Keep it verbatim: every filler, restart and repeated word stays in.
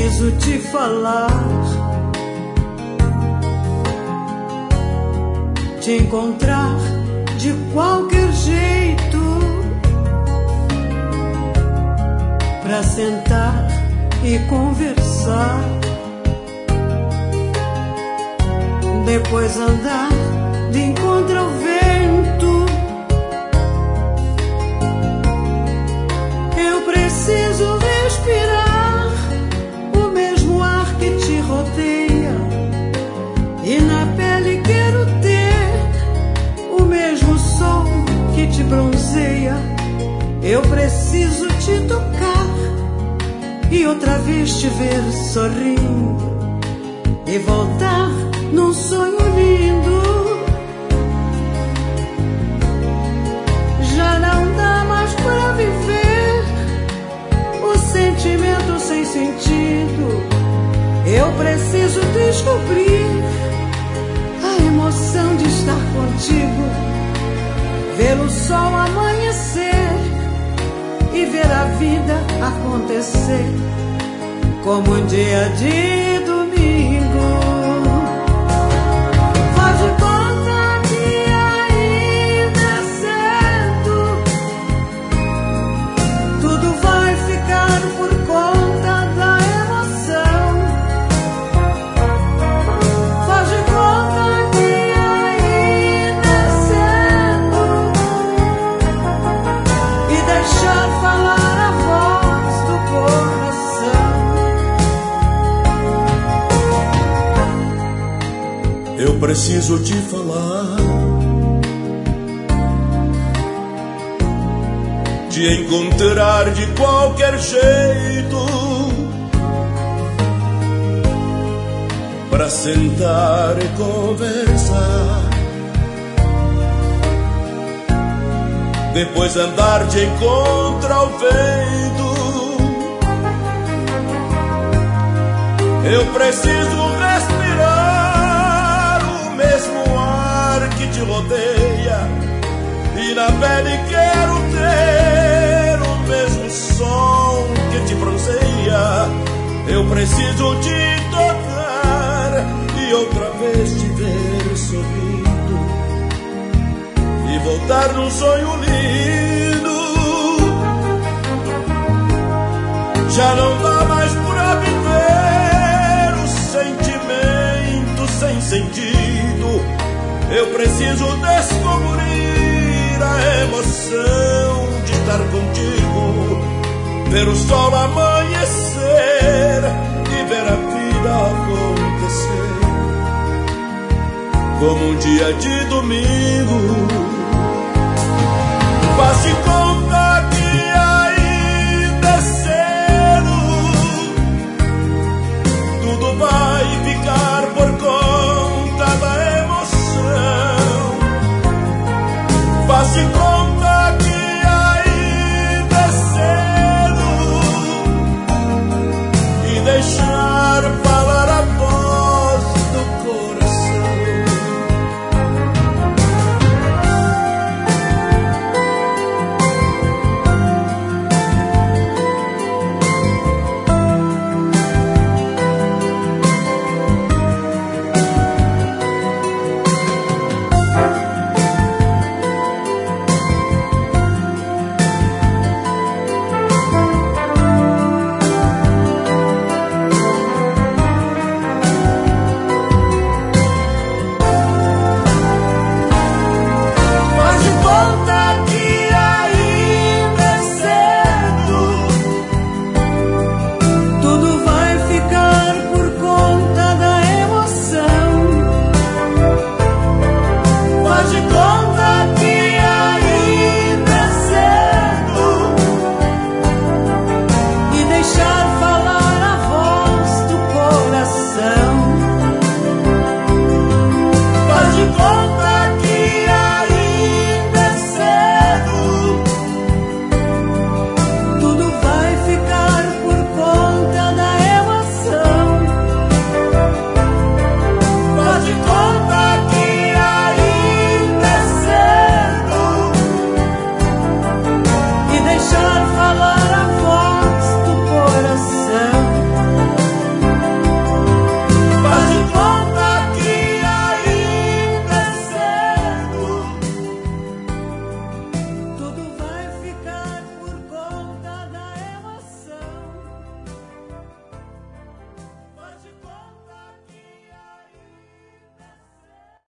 preciso te falar, te encontrar de qualquer jeito, pra sentar e conversar, depois andar de encontro ao vento. Eu preciso respirar o mesmo ar que te rodeia, e na pele quero ter o mesmo sol que te bronzeia. Eu preciso te tocar e outra vez te ver sorrindo, e voltar num sonho lindo. Já não dá mais pra viver o sentimento sem sentido. Eu preciso descobrir a emoção de estar contigo, ver o sol amanhecer e ver a vida acontecer como um dia de domingo. Faz de conta que ainda é cedo, tudo vai ficar por conta da emoção. Faz de conta que ainda é cedo e deixar falar a voz do coração. Eu preciso te falar, te encontrar de qualquer jeito, pra sentar e conversar, depois andar de encontro ao vento. Eu preciso respirar o mesmo ar que te rodeia, e na pele quero ter o mesmo sol que te bronzeia. Eu preciso te tocar e outra vez te ver sorrindo, e voltar num sonho lindo. Já não dá mais pra viver o sentimento sem sentido. Eu preciso descobrir a emoção de estar contigo, ver o sol amanhecer e ver a vida acontecer como um dia de domingo. Faz de conta